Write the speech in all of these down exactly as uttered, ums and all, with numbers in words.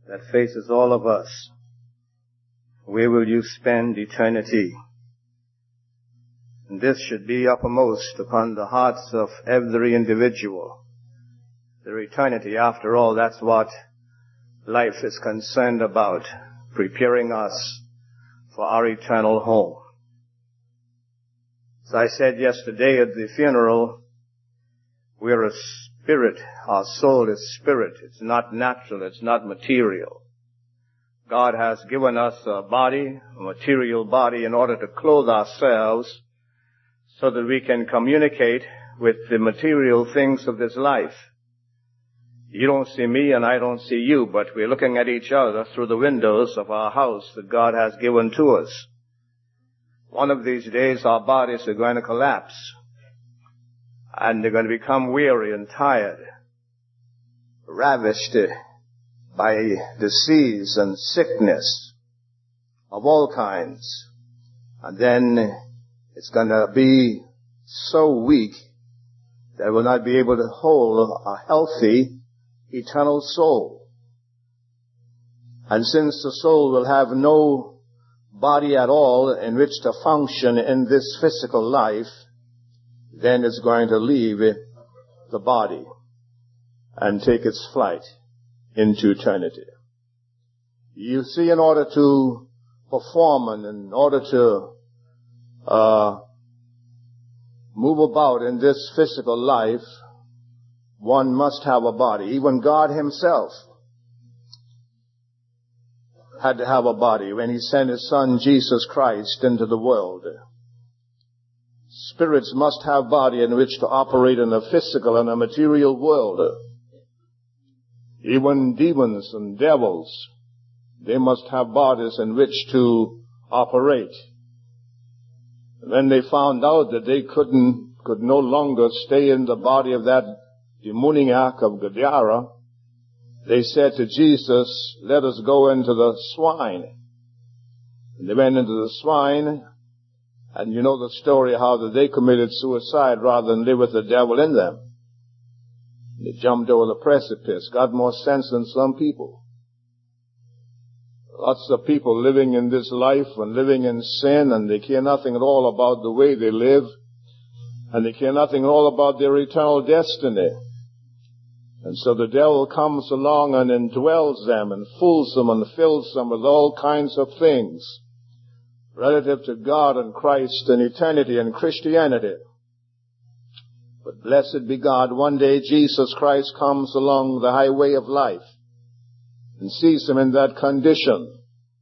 that faces all of us. Where will you spend eternity? And this should be uppermost upon the hearts of every individual. Their eternity, after all, that's what life is concerned about, preparing us for our eternal home. As I said yesterday at the funeral, we're a spirit. Our soul is spirit. It's not natural. It's not material. God has given us a body, a material body, in order to clothe ourselves so that we can communicate with the material things of this life. You don't see me and I don't see you, but we're looking at each other through the windows of our house that God has given to us. One of these days our bodies are going to collapse, and they're going to become weary and tired, ravished by disease and sickness of all kinds. And then it's going to be so weak that it will not be able to hold a healthy, eternal soul. And since the soul will have no body at all in which to function in this physical life, then it's going to leave the body and take its flight into eternity. You see, in order to perform and in order to uh move about in this physical life, one must have a body. Even God himself had to have a body when he sent his son Jesus Christ into the world. Spirits must have body in which to operate in a physical and a material world. Even demons and devils, they must have bodies in which to operate. When they found out that they couldn't, could no longer stay in the body of that demoniac of Gadara, they said to Jesus, let us go into the swine. And they went into the swine, and you know the story how that they committed suicide rather than live with the devil in them. They jumped over the precipice, got more sense than some people. Lots of people living in this life and living in sin, and they care nothing at all about the way they live, and they care nothing at all about their eternal destiny. And so the devil comes along and indwells them and fools them and fills them with all kinds of things relative to God and Christ and eternity and Christianity. But blessed be God, one day Jesus Christ comes along the highway of life and sees him in that condition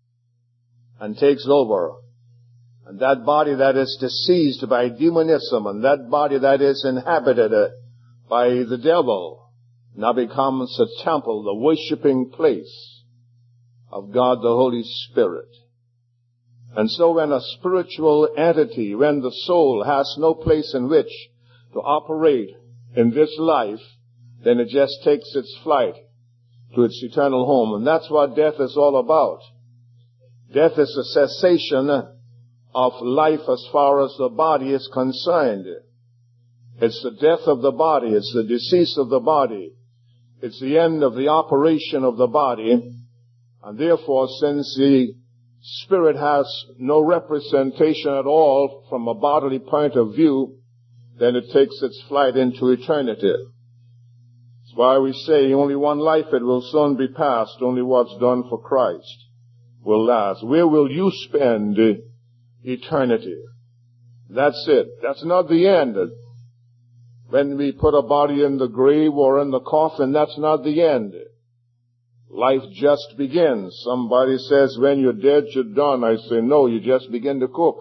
and takes over. And that body that is diseased by demonism and that body that is inhabited by the devil now becomes a temple, the worshiping place of God the Holy Spirit. And so when a spiritual entity, when the soul has no place in which to operate in this life, then it just takes its flight to its eternal home. And that's what death is all about. Death is a cessation of life as far as the body is concerned. It's the death of the body. It's the decease of the body. It's the end of the operation of the body. And therefore, since the spirit has no representation at all from a bodily point of view, then it takes its flight into eternity. That's why we say only one life, it will soon be past. Only what's done for Christ will last. Where will you spend eternity? That's it. That's not the end. When we put a body in the grave or in the coffin, that's not the end. Life just begins. Somebody says, when you're dead, you're done. I say, no, you just begin to cook.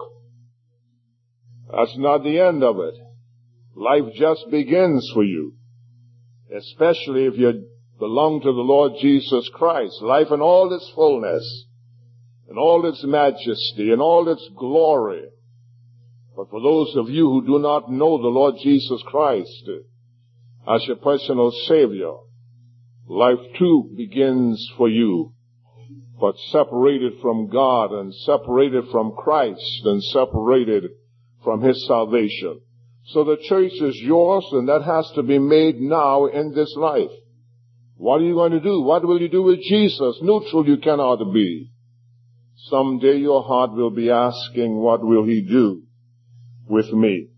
That's not the end of it. Life just begins for you. Especially if you belong to the Lord Jesus Christ. Life in all its fullness, in all its majesty, in all its glory. But for those of you who do not know the Lord Jesus Christ as your personal Savior, life too begins for you, but separated from God and separated from Christ and separated from His salvation. So the choice is yours, and that has to be made now in this life. What are you going to do? What will you do with Jesus? Neutral you cannot be. Someday your heart will be asking, what will he do with me?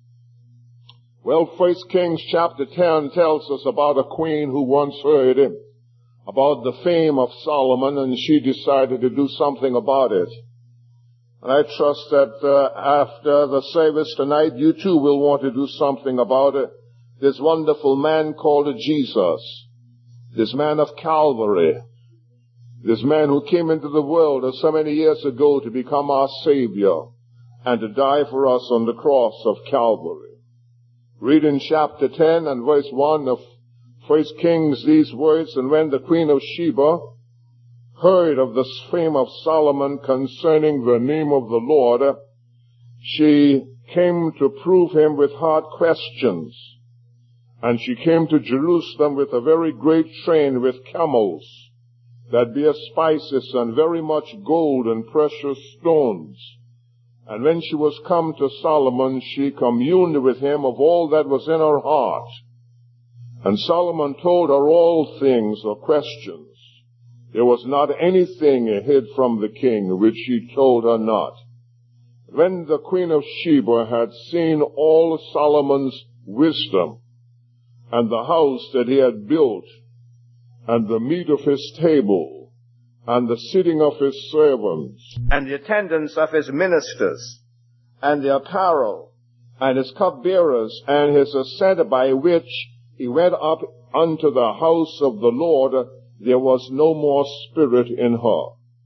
Well, First Kings chapter ten tells us about a queen who once heard about the fame of Solomon, and she decided to do something about it. And I trust that uh, after the service tonight, you too will want to do something about it. This wonderful man called Jesus, this man of Calvary, this man who came into the world so many years ago to become our Savior and to die for us on the cross of Calvary. Read in chapter ten and verse one of First Kings these words, and when the Queen of Sheba heard of the fame of Solomon concerning the name of the Lord, she came to prove him with hard questions. And she came to Jerusalem with a very great train with camels that bear spices and very much gold and precious stones. And when she was come to Solomon, she communed with him of all that was in her heart. And Solomon told her all things or questions. There was not anything hid from the king which he told her not. When the Queen of Sheba had seen all Solomon's wisdom, and the house that he had built, and the meat of his table, and the sitting of his servants, and the attendance of his ministers, and the apparel, and his cupbearers, and his ascent by which he went up unto the house of the Lord, there was no more spirit in her.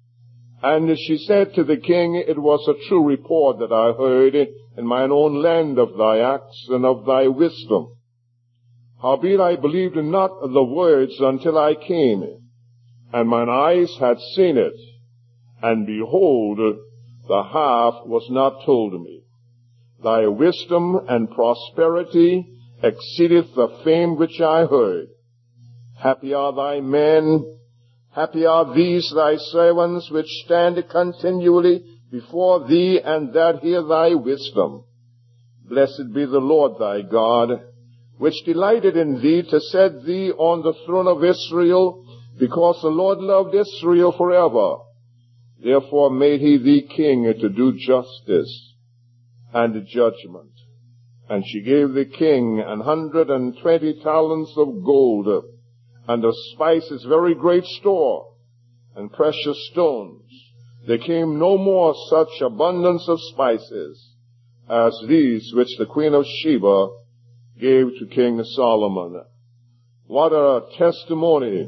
And she said to the king, it was a true report that I heard in mine own land of thy acts and of thy wisdom. Howbeit I believed not the words until I came, and mine eyes had seen it, and behold, the half was not told me. Thy wisdom and prosperity exceedeth the fame which I heard. Happy are thy men, happy are these thy servants, which stand continually before thee, and that hear thy wisdom. Blessed be the Lord thy God, which delighted in thee to set thee on the throne of Israel, because the Lord loved Israel forever. Therefore made he thee king to do justice and judgment. And she gave the king an hundred and twenty talents of gold, and of spices very great store, and precious stones. There came no more such abundance of spices as these which the Queen of Sheba gave to King Solomon. What a testimony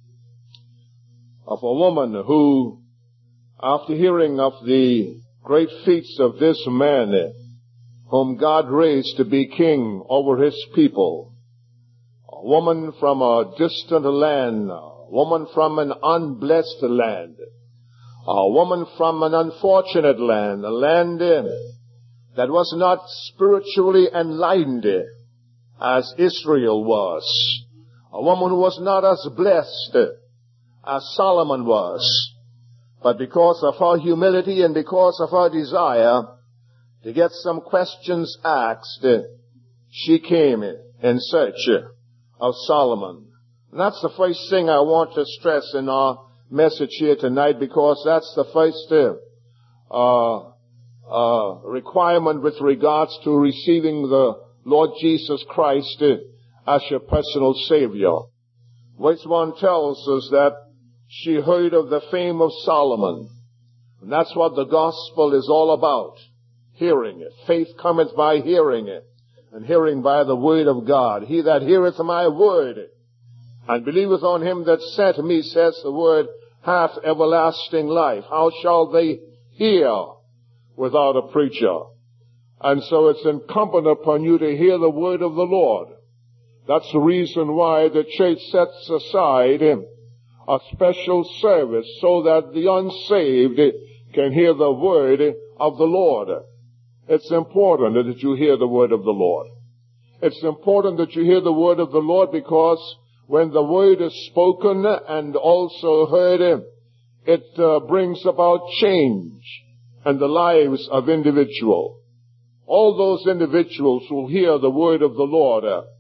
of a woman who, after hearing of the great feats of this man, whom God raised to be king over his people, a woman from a distant land, a woman from an unblessed land, a woman from an unfortunate land, a land that was not spiritually enlightened as Israel was, a woman who was not as blessed as Solomon was, but because of her humility and because of her desire to get some questions asked, she came in search of Solomon. And that's the first thing I want to stress in our message here tonight, because that's the first uh, uh, requirement with regards to receiving the Lord Jesus Christ as your personal Savior. Verse one tells us that she heard of the fame of Solomon. And that's what the gospel is all about. Hearing it. Faith cometh by hearing it, and hearing by the word of God. He that heareth my word and believeth on him that sent me, says the word, hath everlasting life. How shall they hear without a preacher? And so it's incumbent upon you to hear the word of the Lord. That's the reason why the church sets aside a special service so that the unsaved can hear the word of the Lord. It's important that you hear the word of the Lord. It's important that you hear the word of the Lord, because when the word is spoken and also heard, it uh, brings about change in the lives of individuals. All those individuals who hear the word of the Lord uh,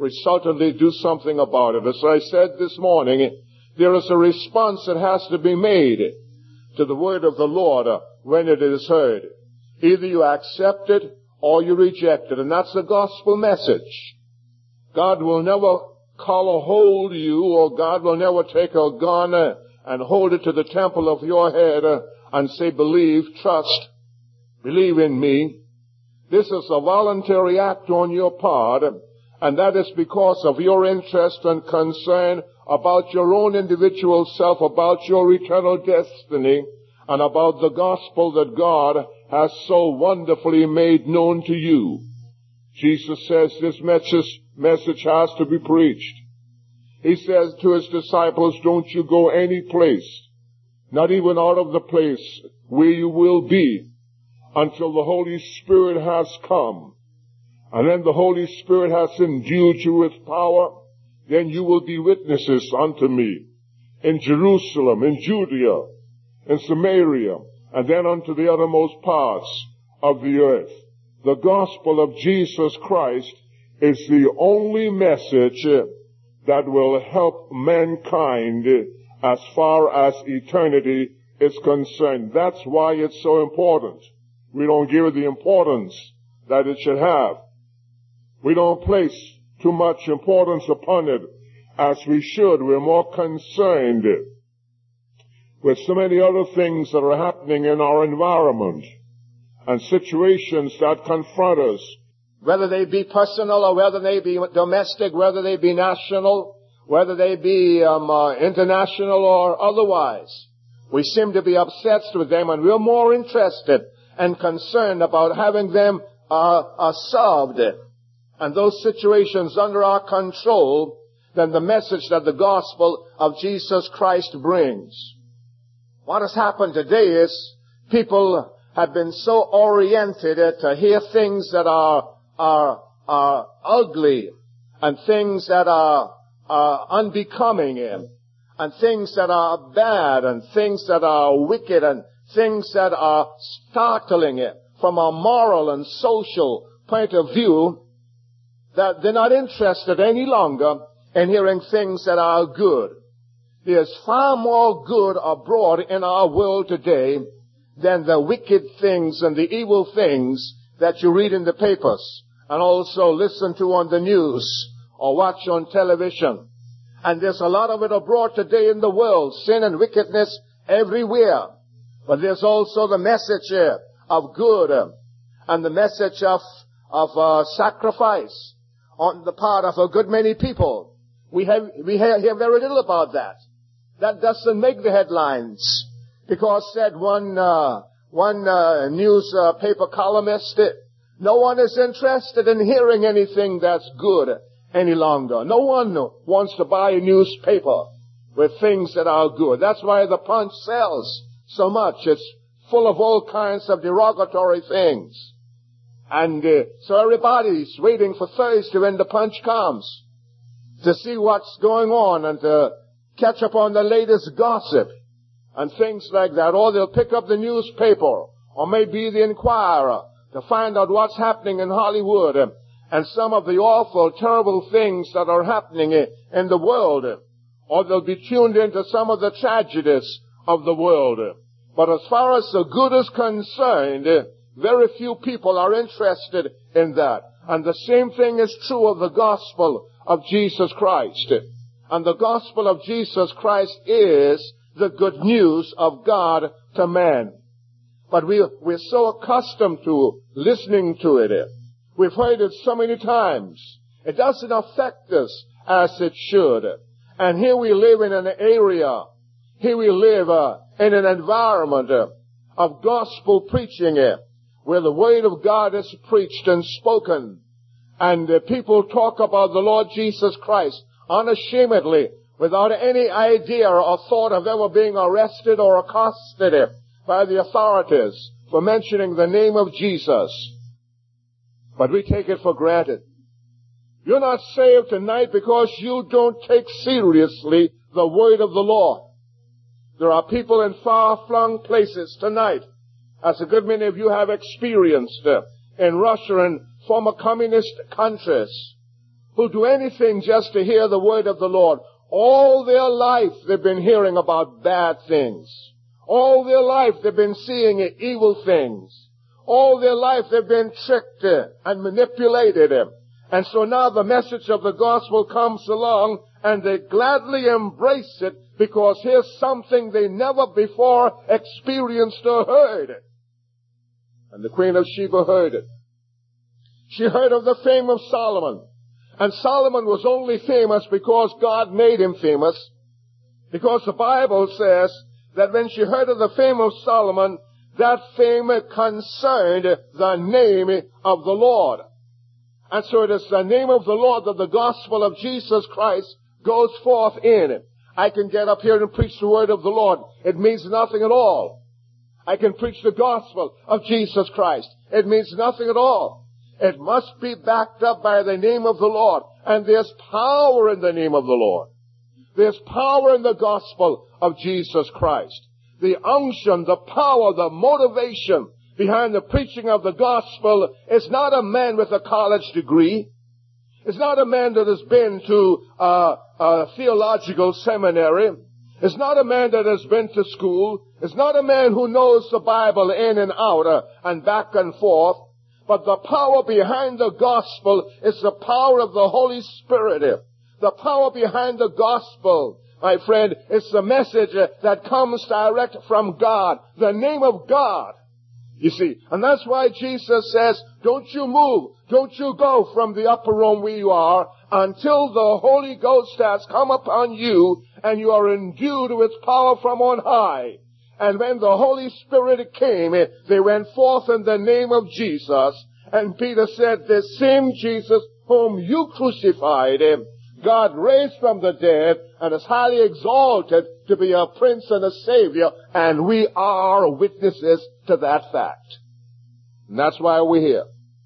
resultantly do something about it. As I said this morning, there is a response that has to be made to the word of the Lord when it is heard. Either you accept it or you reject it, and that's the gospel message. God will never collar hold you, or God will never take a gun and hold it to the temple of your head and say, believe, trust, believe in me. This is a voluntary act on your part, and that is because of your interest and concern about your own individual self, about your eternal destiny, and about the gospel that God has so wonderfully made known to you. Jesus says this message, message has to be preached. He says to his disciples, don't you go any place, not even out of the place where you will be, until the Holy Spirit has come. And then the Holy Spirit has endued you with power. Then you will be witnesses unto me in Jerusalem, in Judea, in Samaria, and then unto the uttermost parts of the earth. The gospel of Jesus Christ is the only message that will help mankind as far as eternity is concerned. That's why it's so important. We don't give it the importance that it should have. We don't place too much importance upon it as we should. We're more concerned with so many other things that are happening in our environment and situations that confront us, whether they be personal or whether they be domestic, whether they be national, whether they be um, uh, international or otherwise. We seem to be obsessed with them, and we're more interested and concerned about having them uh, uh, solved and those situations under our control than the message that the gospel of Jesus Christ brings. What has happened today is people have been so oriented to hear things that are are are ugly and things that are are unbecoming and, and things that are bad and things that are wicked and things that are startling from a moral and social point of view, that they're not interested any longer in hearing things that are good. There's far more good abroad in our world today than the wicked things and the evil things that you read in the papers and also listen to on the news or watch on television. And there's a lot of it abroad today in the world, sin and wickedness everywhere. But there's also the message here of good and the message of, of uh, sacrifice on the part of a good many people. We have, we hear very little about that. That doesn't make the headlines. Because said one, uh, one, uh, newspaper uh, columnist, no one is interested in hearing anything that's good any longer. No one wants to buy a newspaper with things that are good. That's why the Punch sells so much. It's full of all kinds of derogatory things. And uh, so everybody's waiting for Thursday when the Punch comes to see what's going on and to catch up on the latest gossip and things like that. Or they'll pick up the newspaper or maybe the Inquirer to find out what's happening in Hollywood and some of the awful, terrible things that are happening in the world. Or they'll be tuned into some of the tragedies of the world. But as far as the good is concerned, very few people are interested in that. And the same thing is true of the gospel of Jesus Christ. And the gospel of Jesus Christ is the good news of God to man. But we, we're so accustomed to listening to it. We've heard it so many times. It doesn't affect us as it should. And here we live in an area, here we live uh, in an environment uh, of gospel preaching uh, where the word of God is preached and spoken. And uh, people talk about the Lord Jesus Christ unashamedly, without any idea or thought of ever being arrested or accosted by the authorities for mentioning the name of Jesus. But we take it for granted. You're not saved tonight because you don't take seriously the word of the Lord. There are people in far-flung places tonight, as a good many of you have experienced, in Russia and former communist countries, who do anything just to hear the word of the Lord. All their life they've been hearing about bad things. All their life they've been seeing evil things. All their life they've been tricked and manipulated. And so now the message of the gospel comes along and they gladly embrace it because here's something they never before experienced or heard. And the Queen of Sheba heard it. She heard of the fame of Solomon. And Solomon was only famous because God made him famous. Because the Bible says that when she heard of the fame of Solomon, that fame concerned the name of the Lord. And so it is the name of the Lord that the gospel of Jesus Christ goes forth in. I can get up here and preach the word of the Lord. It means nothing at all. I can preach the gospel of Jesus Christ. It means nothing at all. It must be backed up by the name of the Lord. And there's power in the name of the Lord. There's power in the gospel of Jesus Christ. The unction, the power, the motivation behind the preaching of the gospel is not a man with a college degree. It's not a man that has been to uh, a theological seminary. It's not a man that has been to school. It's not a man who knows the Bible in and out uh, and back and forth. But the power behind the gospel is the power of the Holy Spirit. The power behind the gospel, my friend, is the message uh, that comes direct from God, the name of God. You see, and that's why Jesus says, don't you move, don't you go from the upper room where you are until the Holy Ghost has come upon you and you are endued with power from on high. And when the Holy Spirit came, they went forth in the name of Jesus. And Peter said, the same Jesus whom you crucified, God raised from the dead and is highly exalted to be a prince and a savior. And we are witnesses to that fact. And that's why we're here.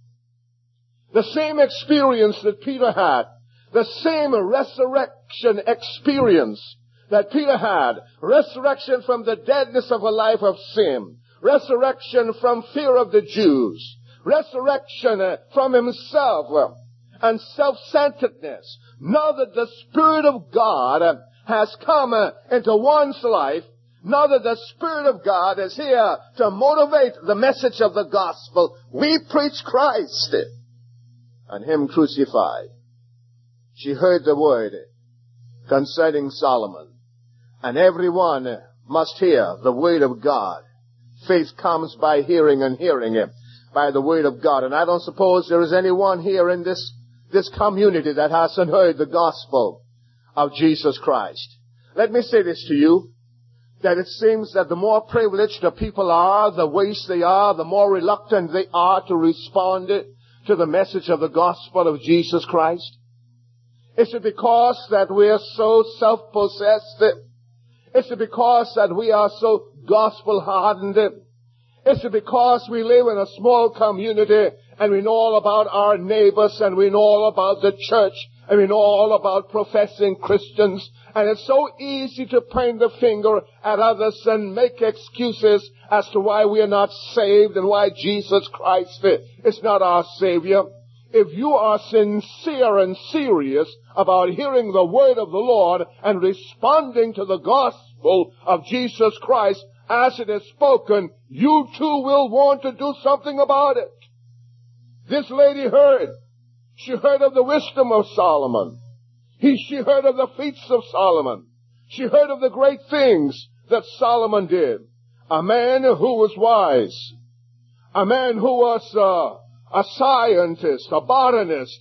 The same experience that Peter had, the same resurrection experience that Peter had, resurrection from the deadness of a life of sin, resurrection from fear of the Jews, resurrection from himself and self-centeredness. Now that the Spirit of God has come into one's life, now that the Spirit of God is here to motivate the message of the gospel, we preach Christ and him crucified. She heard the word concerning Solomon. And everyone must hear the word of God. Faith comes by hearing and hearing it by the word of God. And I don't suppose there is anyone here in this, this community that hasn't heard the gospel of Jesus Christ. Let me say this to you, that it seems that the more privileged the people are, the worse they are, the more reluctant they are to respond to the message of the gospel of Jesus Christ. Is it because that we are so self-possessed? Is it because that we are so gospel-hardened? Is it because we live in a small community and we know all about our neighbors and we know all about the church and we know all about professing Christians, and it's so easy to point the finger at others and make excuses as to why we are not saved and why Jesus Christ is not our Savior? If you are sincere and serious about hearing the word of the Lord and responding to the gospel of Jesus Christ as it is spoken, you too will want to do something about it. This lady heard. She heard of the wisdom of Solomon. He, she heard of the feats of Solomon. She heard of the great things that Solomon did. A man who was wise. A man who was uh, a scientist, a botanist,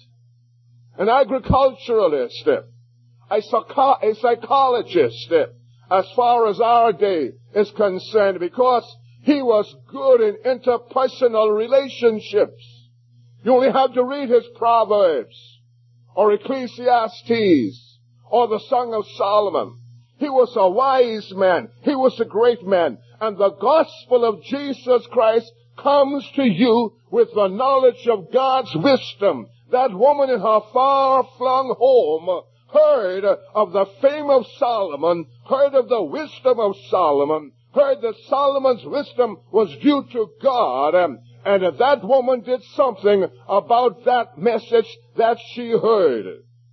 an agriculturalist, a, psycho- a psychologist, as far as our day is concerned, because he was good in interpersonal relationships. You only have to read his Proverbs, or Ecclesiastes, or the Song of Solomon. He was a wise man. He was a great man. And the gospel of Jesus Christ comes to you with the knowledge of God's wisdom. That woman in her far-flung home heard of the fame of Solomon, heard of the wisdom of Solomon, heard that Solomon's wisdom was due to God, And that woman did something about that message that she heard.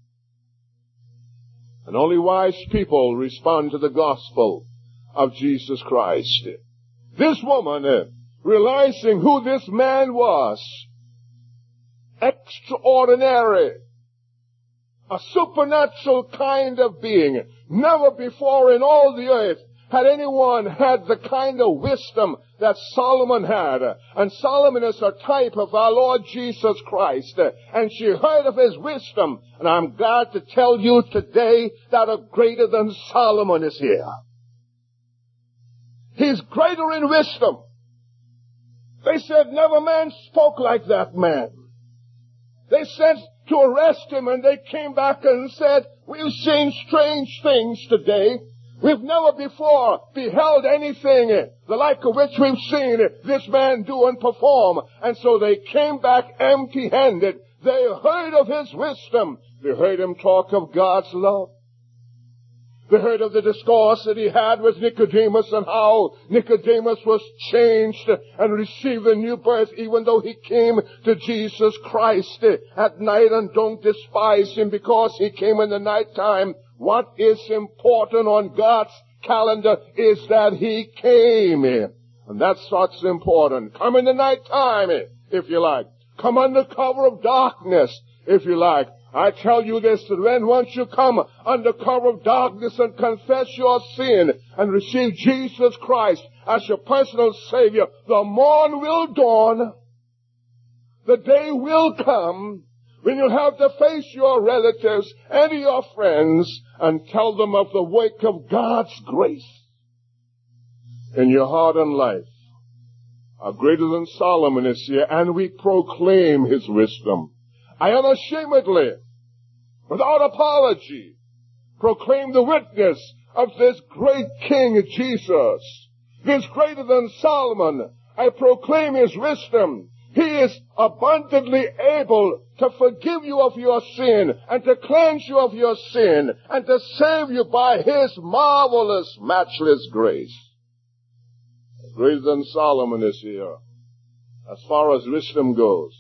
And only wise people respond to the gospel of Jesus Christ. This woman, realizing who this man was, extraordinary, a supernatural kind of being, never before in all the earth had anyone had the kind of wisdom that Solomon had. And Solomon is a type of our Lord Jesus Christ. And she heard of his wisdom. And I'm glad to tell you today that a greater than Solomon is here. He's greater in wisdom. They said never man spoke like that man. They sent to arrest him, and they came back and said, we've seen strange things today. We've never before beheld anything the like of which we've seen this man do and perform. And so they came back empty-handed. They heard of his wisdom. They heard him talk of God's love. They heard of the discourse that he had with Nicodemus and how Nicodemus was changed and received a new birth even though he came to Jesus Christ at night. And don't despise him because he came in the nighttime. What is important on God's calendar is that he came. And that's what's important. Come in the nighttime, if you like. Come under cover of darkness, if you like. I tell you this, that when once you come under cover of darkness and confess your sin and receive Jesus Christ as your personal Savior, the morn will dawn. The day will come when you'll have to face your relatives and your friends and tell them of the work of God's grace in your heart and life. A greater than Solomon is here, and we proclaim his wisdom. I unashamedly, without apology, proclaim the witness of this great King Jesus. This greater than Solomon. I proclaim his wisdom. He is abundantly able to forgive you of your sin and to cleanse you of your sin and to save you by his marvelous, matchless grace. Greater than Solomon is here, as far as wisdom goes.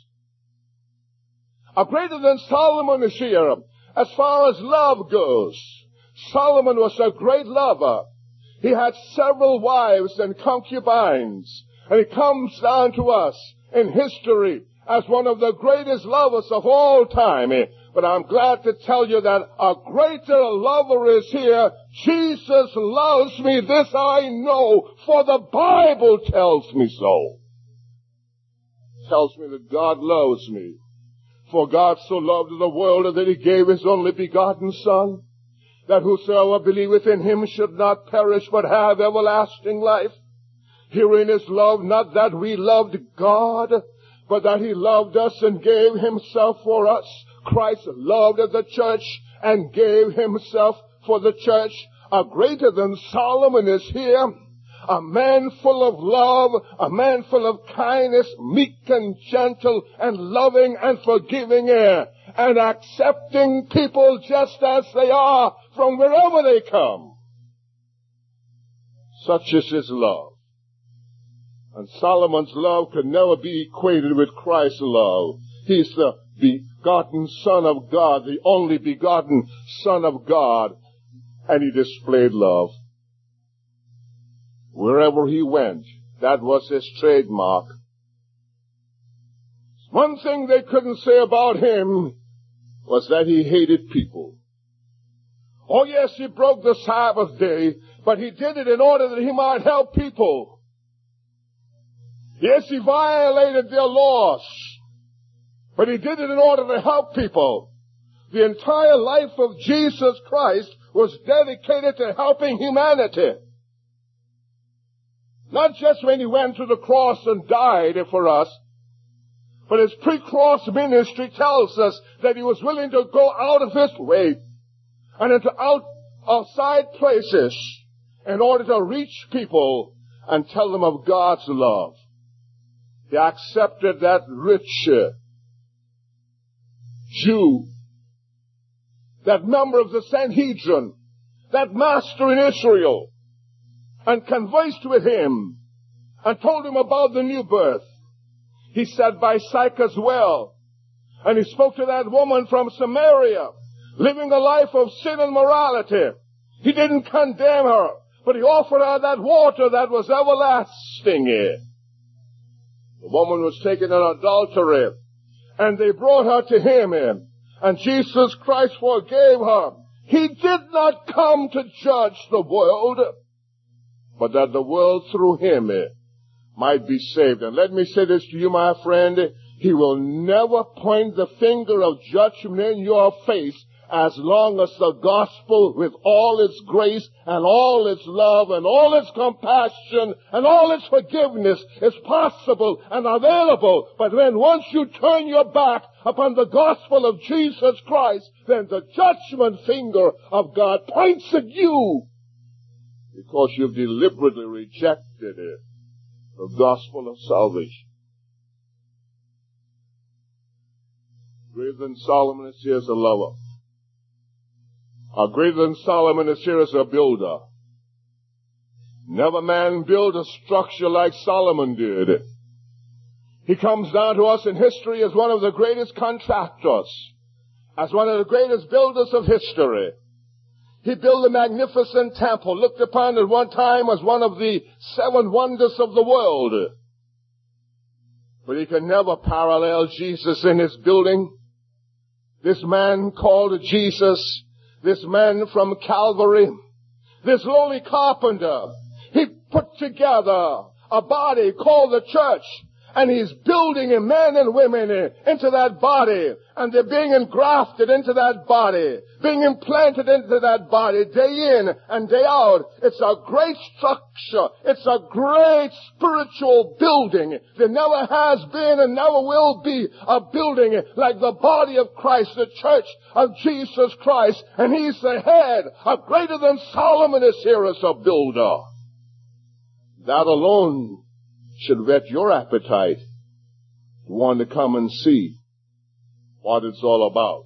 A greater than Solomon is here, as far as love goes. Solomon was a great lover. He had several wives and concubines, and he comes down to us in history as one of the greatest lovers of all time. But I'm glad to tell you that a greater lover is here. Jesus loves me, this I know, for the Bible tells me so. It tells me that God loves me. For God so loved the world that he gave his only begotten Son, that whosoever believeth in him should not perish but have everlasting life. Herein is love, not that we loved God, but that he loved us and gave himself for us. Christ loved the church and gave himself for the church. A greater than Solomon is here. A man full of love, a man full of kindness, meek and gentle and loving and forgiving, and accepting people just as they are from wherever they come. Such is his love. And Solomon's love could never be equated with Christ's love. He's the begotten Son of God, the only begotten Son of God, and he displayed love. Wherever he went, that was his trademark. One thing they couldn't say about him was that he hated people. Oh yes, he broke the Sabbath day, but he did it in order that he might help people. Yes, he violated their laws, but he did it in order to help people. The entire life of Jesus Christ was dedicated to helping humanity. Not just when he went to the cross and died for us, but his pre-cross ministry tells us that he was willing to go out of his way and into out, outside places in order to reach people and tell them of God's love. He accepted that rich Jew, that member of the Sanhedrin, that master in Israel, and conversed with him and told him about the new birth. He sat by Sychar's well, and he spoke to that woman from Samaria, living a life of sin and morality. He didn't condemn her, but he offered her that water that was everlasting. The woman was taken in adultery, and they brought her to him, and Jesus Christ forgave her. He did not come to judge the world, but that the world through him might be saved. And let me say this to you, my friend, he will never point the finger of judgment in your face as long as the gospel, with all its grace and all its love and all its compassion and all its forgiveness, is possible and available. But when once you turn your back upon the gospel of Jesus Christ, then the judgment finger of God points at you, because you've deliberately rejected it, the gospel of salvation. Greater than Solomon is here as a lover. Or greater than Solomon is here as a builder. Never man built a structure like Solomon did. He comes down to us in history as one of the greatest contractors, as one of the greatest builders of history. He built a magnificent temple, looked upon at one time as one of the seven wonders of the world. But he can never parallel Jesus in his building. This man called Jesus, this man from Calvary, this lowly carpenter, he put together a body called the church, and he's building men and women into that body, and they're being engrafted into that body, being implanted into that body day in and day out. It's a great structure. It's a great spiritual building. There never has been and never will be a building like the body of Christ, the church of Jesus Christ, and he's the head. A greater than Solomon is here as a builder. That alone should whet your appetite to want to come and see what it's all about.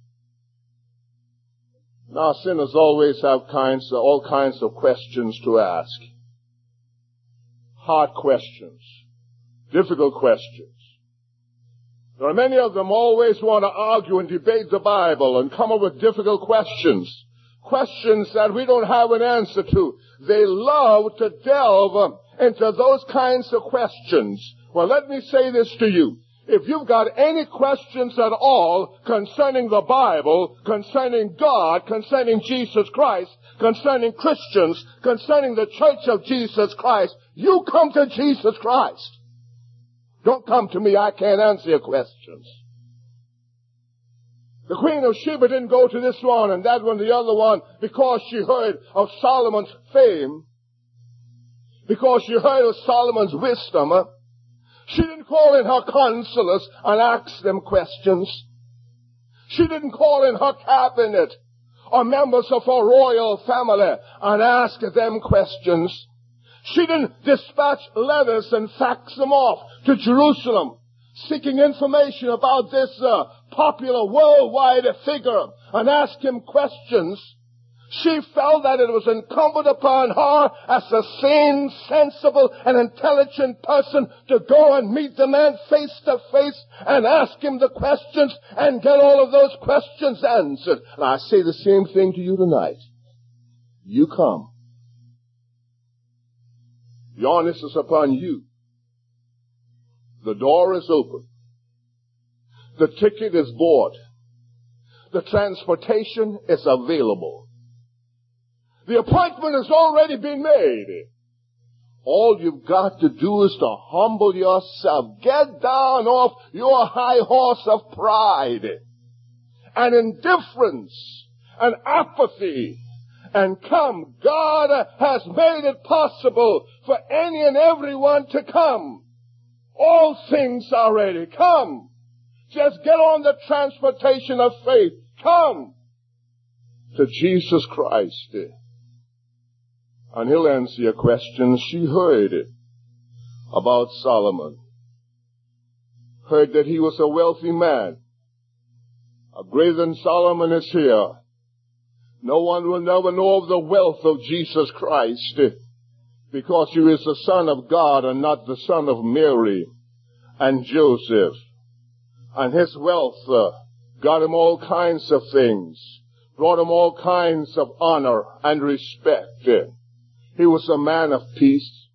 Now, sinners always have kinds of, all kinds of questions to ask. Hard questions. Difficult questions. There are many of them always want to argue and debate the Bible and come up with difficult questions. Questions that we don't have an answer to. They love to delve into those kinds of questions. Well, let me say this to you. If you've got any questions at all concerning the Bible, concerning God, concerning Jesus Christ, concerning Christians, concerning the church of Jesus Christ, you come to Jesus Christ. Don't come to me. I can't answer your questions. The Queen of Sheba didn't go to this one and that one, the other one, because she heard of Solomon's fame, because she heard of Solomon's wisdom. She didn't call in her counselors and ask them questions. She didn't call in her cabinet or members of her royal family and ask them questions. She didn't dispatch letters and fax them off to Jerusalem, seeking information about this uh, popular worldwide figure and ask him questions. She felt that it was incumbent upon her as a sane, sensible, and intelligent person to go and meet the man face to face and ask him the questions and get all of those questions answered. And I say the same thing to you tonight. You come. The onus is upon you. The door is open. The ticket is bought. The transportation is available. The appointment has already been made. All you've got to do is to humble yourself. Get down off your high horse of pride and indifference and apathy and come. God has made it possible for any and everyone to come. All things are ready. Come. Just get on the transportation of faith. Come to Jesus Christ. And he'll answer your questions. She heard about Solomon. Heard that he was a wealthy man. A greater than Solomon is here. No one will never know of the wealth of Jesus Christ, because he is the Son of God and not the son of Mary. and Joseph. And his wealth uh, got him all kinds of things, brought him all kinds of honor and respect. He was a man of peace.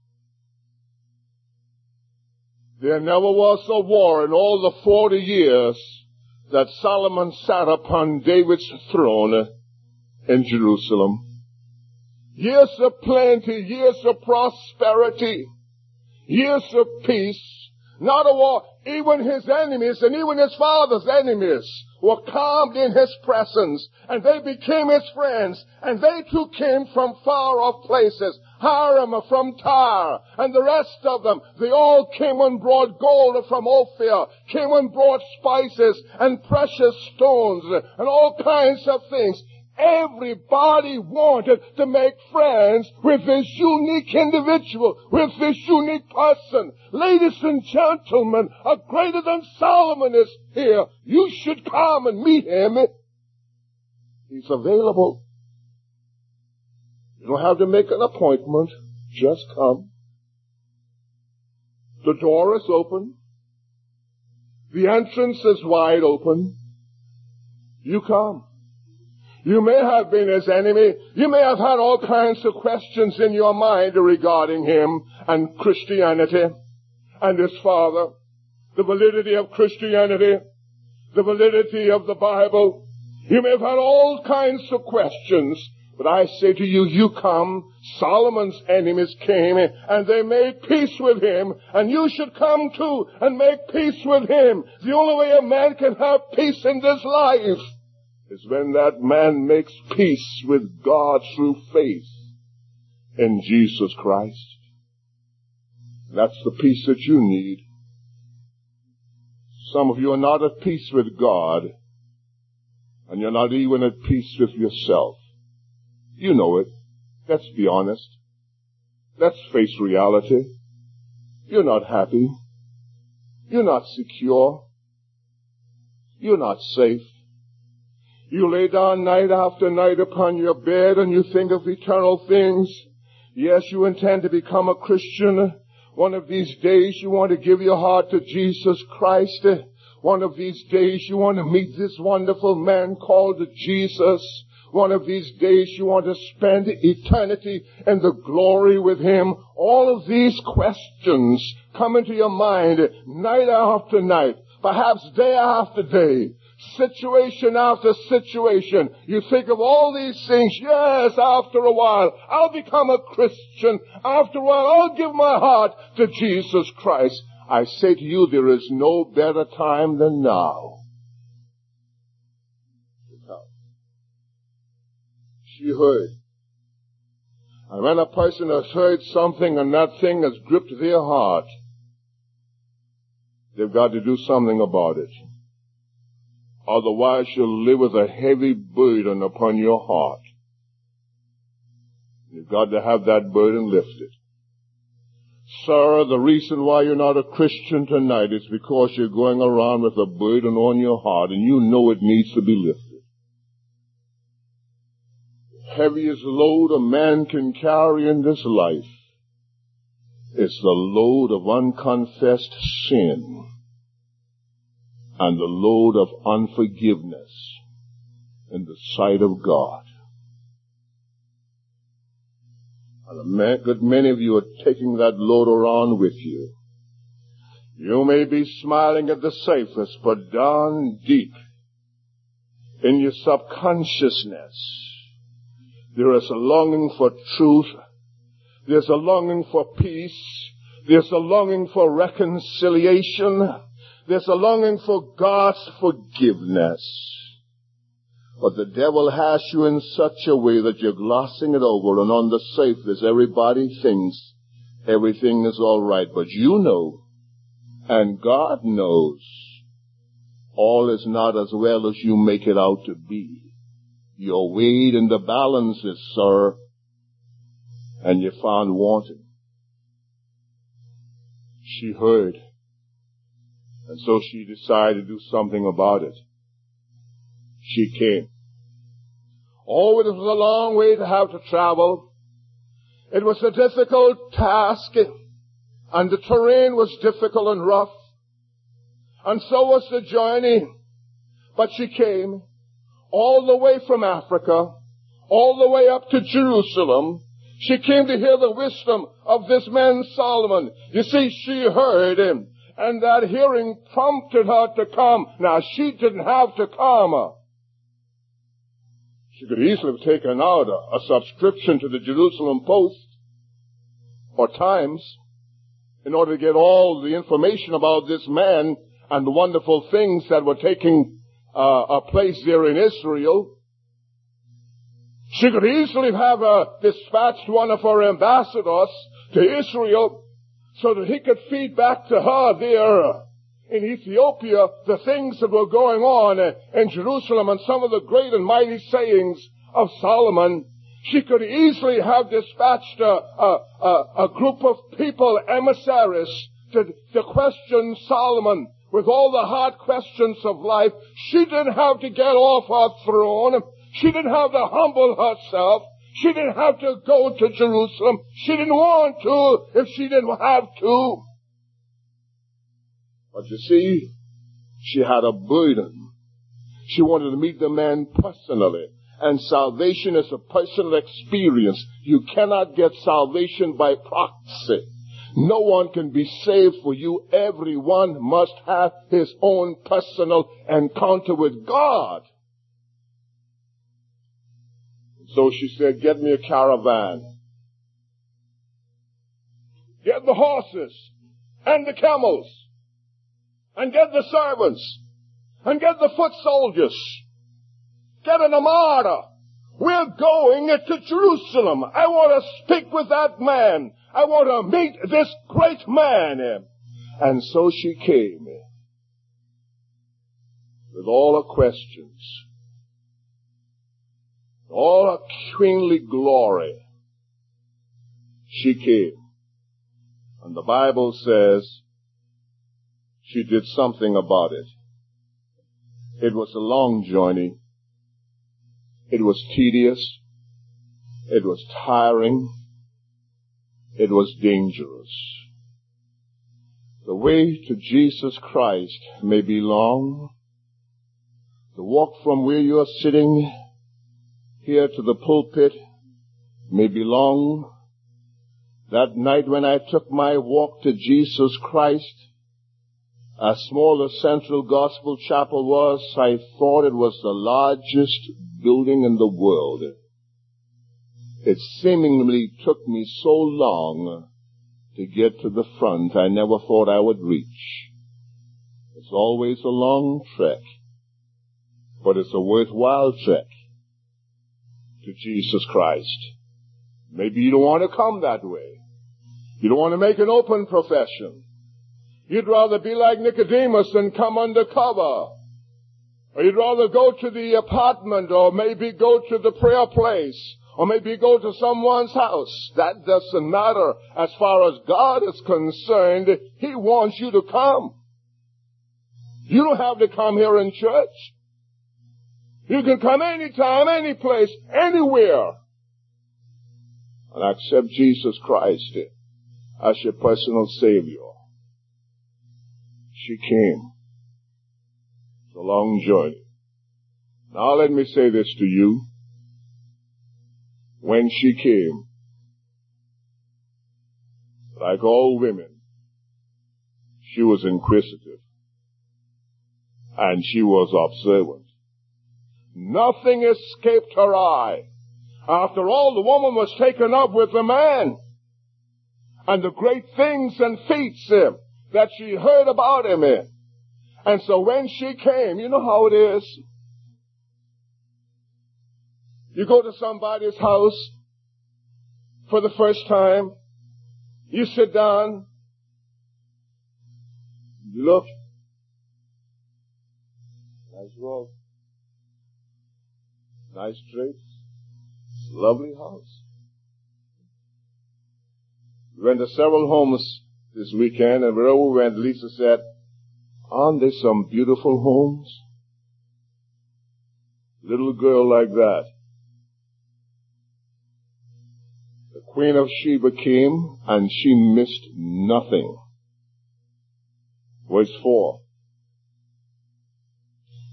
There never was a war in all the forty years that Solomon sat upon David's throne in Jerusalem. Years of plenty, years of prosperity, years of peace, not a war. Even his enemies and even his father's enemies were calmed in his presence, and they became his friends, and they too came from far off places. Hiram from Tyre, and the rest of them, they all came and brought gold from Ophir, came and brought spices and precious stones and all kinds of things. Everybody wanted to make friends with this unique individual, with this unique person. Ladies and gentlemen, a greater than Solomon is here. You should come and meet him. He's available. You don't have to make an appointment. Just come. The door is open. The entrance is wide open. You come. You may have been his enemy. You may have had all kinds of questions in your mind regarding him and Christianity and his father, the validity of Christianity, the validity of the Bible. You may have had all kinds of questions, but I say to you, you come. Solomon's enemies came and they made peace with him, and you should come too and make peace with him. The only way a man can have peace in this life is when that man makes peace with God through faith in Jesus Christ. That's the peace that you need. Some of you are not at peace with God, and you're not even at peace with yourself. You know it. Let's be honest. Let's face reality. You're not happy. You're not secure. You're not safe. You lay down night after night upon your bed and you think of eternal things. Yes, you intend to become a Christian. One of these days you want to give your heart to Jesus Christ. One of these days you want to meet this wonderful man called Jesus. One of these days you want to spend eternity in the glory with him. All of these questions come into your mind night after night, perhaps day after day. Situation after situation. You think of all these things. Yes, after a while, I'll become a Christian. After a while, I'll give my heart to Jesus Christ. I say to you, there is no better time than now. She heard. And when a person has heard something and that thing has gripped their heart, they've got to do something about it. Otherwise, you'll live with a heavy burden upon your heart. You've got to have that burden lifted. Sir, the reason why you're not a Christian tonight is because you're going around with a burden on your heart, and you know it needs to be lifted. The heaviest load a man can carry in this life is the load of unconfessed sin and the load of unforgiveness in the sight of God. And a good many of you are taking that load around with you. You may be smiling at the surface, but down deep in your subconsciousness, there is a longing for truth. There's a longing for peace. There's a longing for reconciliation. There's a longing for God's forgiveness. But the devil has you in such a way that you're glossing it over, and on the surface everybody thinks everything is all right. But you know, and God knows, all is not as well as you make it out to be. You're weighed in the balances, sir, and you're found wanting. She heard, and so she decided to do something about it. She came. Oh, it was a long way to have to travel. It was a difficult task, and the terrain was difficult and rough. And so was the journey. But she came all the way from Africa, all the way up to Jerusalem. She came to hear the wisdom of this man Solomon. You see, she heard him, and that hearing prompted her to come. Now, she didn't have to come. She could easily have taken out a, a subscription to the Jerusalem Post or Times in order to get all the information about this man and the wonderful things that were taking uh, a place there in Israel. She could easily have uh, dispatched one of her ambassadors to Israel so that he could feed back to her there in Ethiopia the things that were going on in Jerusalem and some of the great and mighty sayings of Solomon. She could easily have dispatched a, a, a, a group of people, emissaries, to, to question Solomon with all the hard questions of life. She didn't have to get off her throne. She didn't have to humble herself. She didn't have to go to Jerusalem. She didn't want to if she didn't have to. But you see, she had a burden. She wanted to meet the man personally. And salvation is a personal experience. You cannot get salvation by proxy. No one can be saved for you. Everyone must have his own personal encounter with God. So she said, get me a caravan. Get the horses and the camels. And get the servants. And get the foot soldiers. Get an armada. We're going to Jerusalem. I want to speak with that man. I want to meet this great man. And so she came with all her questions, all her queenly glory. She came. And the Bible says she did something about it. It was a long journey. It was tedious. It was tiring. It was dangerous. The way to Jesus Christ may be long. The walk from where you are sitting here to the pulpit may be long. That night when I took my walk to Jesus Christ, as small as Central Gospel Chapel was, I thought it was the largest building in the world. It seemingly took me so long to get to the front, I never thought I would reach. It's always a long trek, but it's a worthwhile trek to Jesus Christ. Maybe you don't want to come that way. You don't want to make an open profession. You'd rather be like Nicodemus than come undercover. Or you'd rather go to the apartment, or maybe go to the prayer place, or maybe go to someone's house. That doesn't matter. As far as God is concerned, He wants you to come. You don't have to come here in church. You can come anytime, any place, anywhere, and accept Jesus Christ as your personal Savior. She came. It's a long journey. Now let me say this to you. When she came, like all women, she was inquisitive. And she was observant. Nothing escaped her eye. After all, the woman was taken up with the man. And the great things and feats uh, that she heard about him in. And so when she came, you know how it is. You go to somebody's house for the first time. You sit down. You look. Nice robe. Nice drapes. Lovely house. We went to several homes this weekend, and wherever we went, Lisa said, aren't there some beautiful homes? Little girl like that. The Queen of Sheba came, and she missed nothing. Verse four.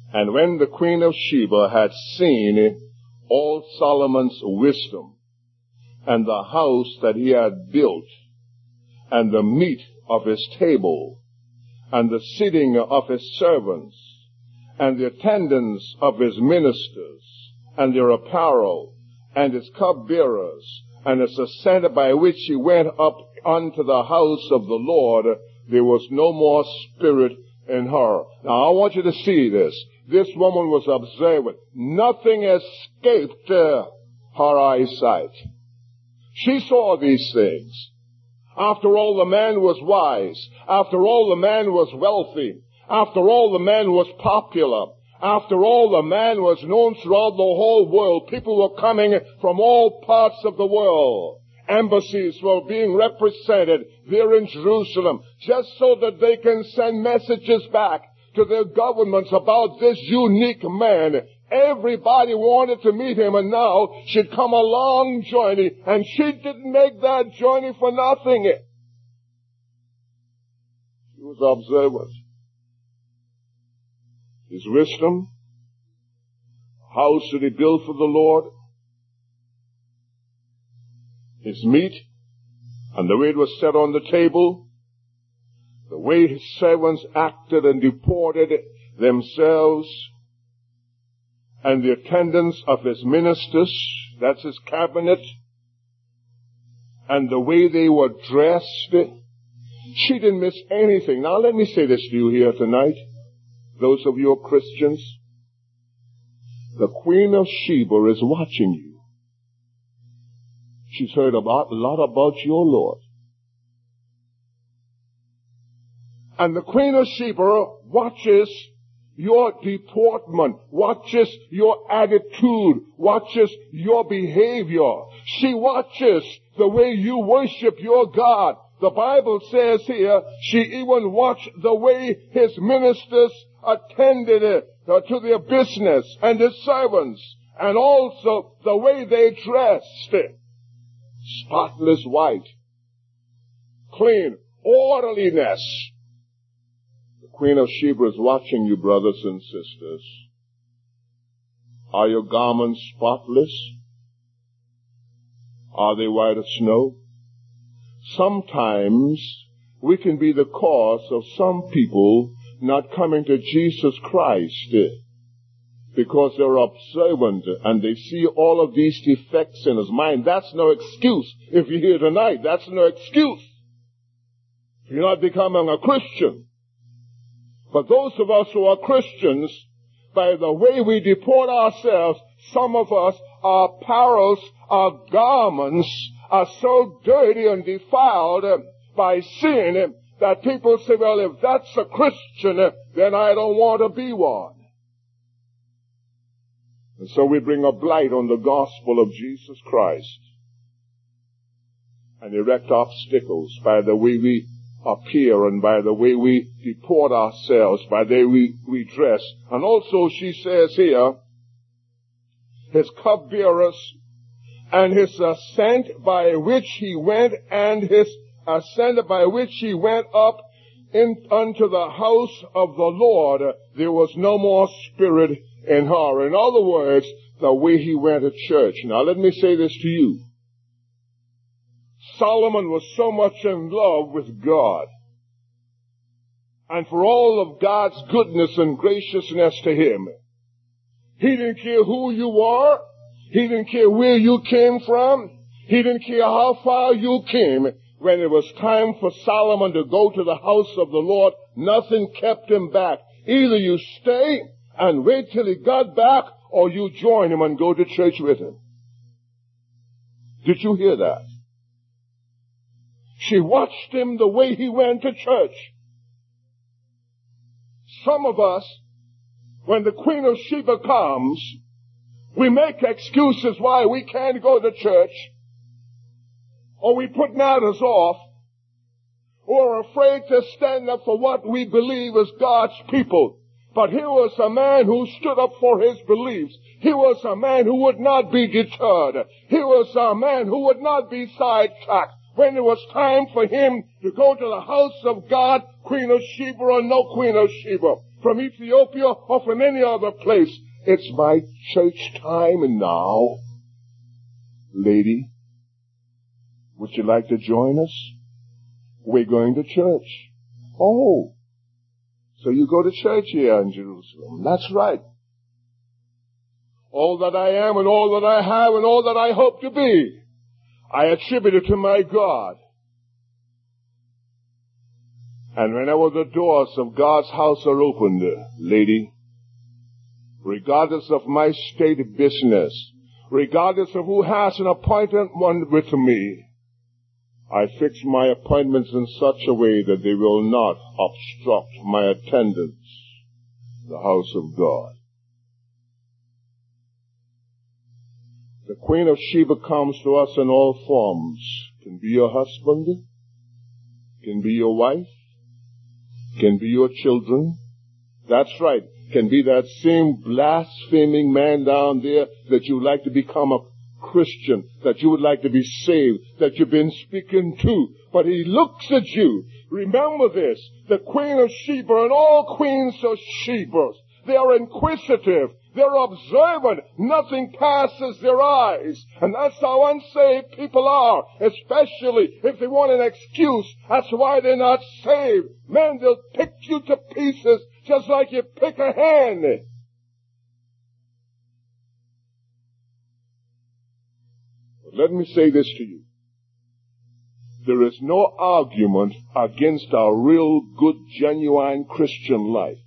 And when the Queen of Sheba had seen all Solomon's wisdom, and the house that he had built, and the meat of his table, and the sitting of his servants, and the attendance of his ministers, and their apparel, and his cupbearers, and his ascent by which he went up unto the house of the Lord, there was no more spirit in her. Now I want you to see this. This woman was observant. Nothing escaped uh, her eyesight. She saw these things. After all, the man was wise. After all, the man was wealthy. After all, the man was popular. After all, the man was known throughout the whole world. People were coming from all parts of the world. Embassies were being represented there in Jerusalem just so that they can send messages back to their governments about this unique man. Everybody wanted to meet him, and now she'd come a long journey, and she didn't make that journey for nothing. She was observant. His wisdom, house that he built for the Lord, his meat, and the way it was set on the table, the way his servants acted and deported themselves, and the attendance of his ministers, that's his cabinet, and the way they were dressed. She didn't miss anything. Now let me say this to you here tonight, those of you who are Christians. The Queen of Sheba is watching you. She's heard about, a lot about your Lord. And the Queen of Sheba watches your deportment, watches your attitude, watches your behavior. She watches the way you worship your God. The Bible says here, she even watched the way his ministers attended uh, to their business, and his servants, and also the way they dressed. Spotless white, clean, orderliness. The Queen of Sheba is watching you, brothers and sisters. Are your garments spotless? Are they white as snow? Sometimes we can be the cause of some people not coming to Jesus Christ because they're observant and they see all of these defects in his mind. That's no excuse. If you're here tonight, that's no excuse. You're not becoming a Christian. But those of us who are Christians, by the way we deport ourselves, some of us, our apparels, our garments are so dirty and defiled by sin that people say, well, if that's a Christian, then I don't want to be one. And so we bring a blight on the gospel of Jesus Christ and erect obstacles by the way we appear and by the way we deport ourselves, by the way we, we dress. And also she says here, his cupbearers and his ascent by which he went and his ascent by which he went up in, unto the house of the Lord, there was no more spirit in her. In other words, the way he went to church. Now let me say this to you. Solomon was so much in love with God, and for all of God's goodness and graciousness to him, he didn't care who you were. He didn't care where you came from. He didn't care how far you came. When it was time for Solomon to go to the house of the Lord, nothing kept him back. Either you stay and wait till he got back, or you join him and go to church with him. Did you hear that? She watched him the way he went to church. Some of us, when the Queen of Sheba comes, we make excuses why we can't go to church, or we put matters off, or are afraid to stand up for what we believe as God's people. But here was a man who stood up for his beliefs. He was a man who would not be deterred. He was a man who would not be sidetracked. When it was time for him to go to the house of God, Queen of Sheba or no Queen of Sheba, from Ethiopia or from any other place. It's my church time and now. Lady, would you like to join us? We're going to church. Oh, so you go to church here in Jerusalem. That's right. All that I am and all that I have and all that I hope to be, I attribute it to my God. And whenever the doors of God's house are opened, lady, regardless of my state of business, regardless of who has an appointment with me, I fix my appointments in such a way that they will not obstruct my attendance in the house of God. The Queen of Sheba comes to us in all forms. Can be your husband, can be your wife, can be your children. That's right. Can be that same blaspheming man down there that you would like to become a Christian, that you would like to be saved, that you've been speaking to. But he looks at you. Remember this, the Queen of Sheba and all queens of Sheba, they are inquisitive. They're observant. Nothing passes their eyes. And that's how unsaved people are, especially if they want an excuse. That's why they're not saved. Man, they'll pick you to pieces just like you pick a hen. But let me say this to you. There is no argument against our real, good, genuine Christian life.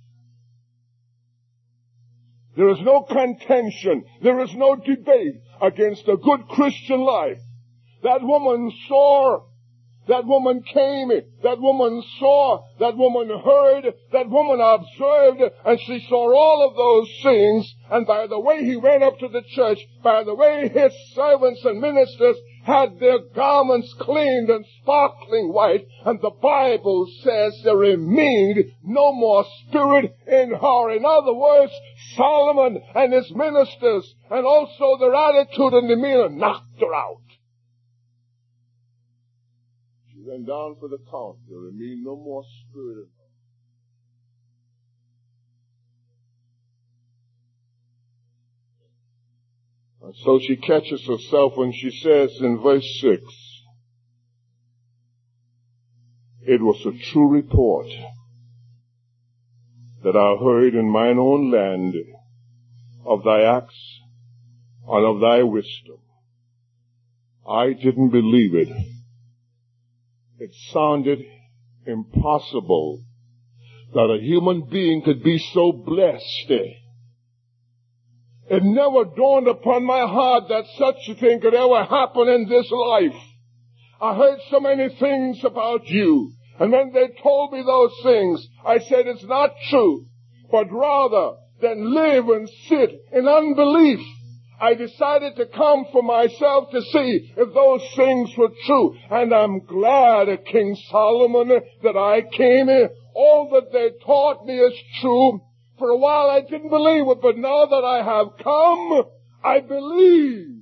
There is no contention. There is no debate against a good Christian life. That woman saw, that woman came, that woman saw, that woman heard, that woman observed, and she saw all of those things. And by the way he went up to the church, by the way his servants and ministers had their garments cleaned and sparkling white, and the Bible says there remained no more spirit in her. In other words, Solomon and his ministers, and also their attitude and demeanor, knocked her out. She went down for the count. There remained no more spirit in her. And so she catches herself when she says in verse six, it was a true report that I heard in mine own land of thy acts and of thy wisdom. I didn't believe it. It sounded impossible that a human being could be so blessed. It never dawned upon my heart that such a thing could ever happen in this life. I heard so many things about you. And when they told me those things, I said it's not true. But rather than live and sit in unbelief, I decided to come for myself to see if those things were true. And I'm glad, King Solomon, that I came in. All that they taught me is true. For a while I didn't believe it, but now that I have come, I believe.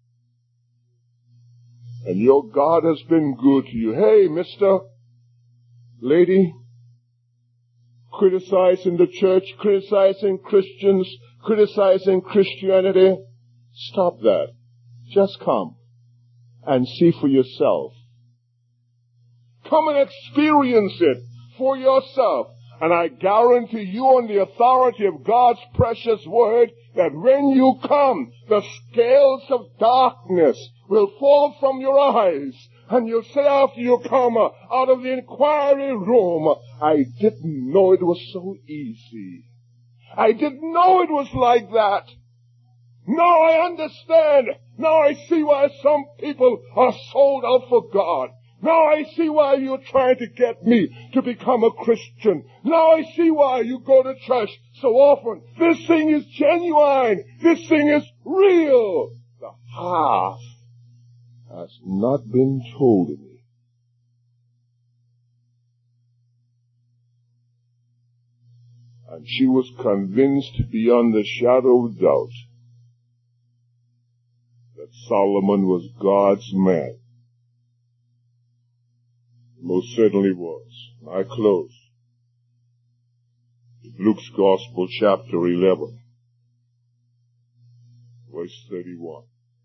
And your God has been good to you. Hey, mister, lady, criticizing the church, criticizing Christians, criticizing Christianity, stop that. Just come and see for yourself. Come and experience it for yourself. And I guarantee you on the authority of God's precious word that when you come, the scales of darkness will fall from your eyes. And you'll say after you come out of the inquiry room, I didn't know it was so easy. I didn't know it was like that. Now I understand. Now I see why some people are sold out for God. Now I see why you're trying to get me to become a Christian. Now I see why you go to church so often. This thing is genuine. This thing is real. The half has not been told to me. And she was convinced beyond the shadow of doubt that Solomon was God's man. Most certainly was. I close. Luke's Gospel, chapter eleven, verse thirty-one.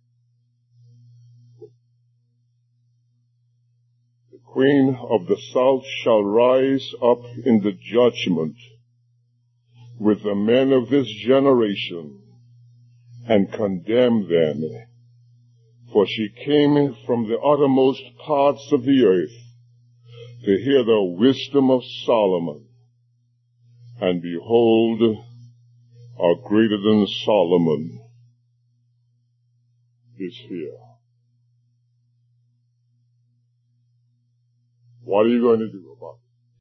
The queen of the south shall rise up in the judgment with the men of this generation and condemn them, for she came from the uttermost parts of the earth to hear the wisdom of Solomon. And behold, a greater than Solomon is here. What are you going to do about it?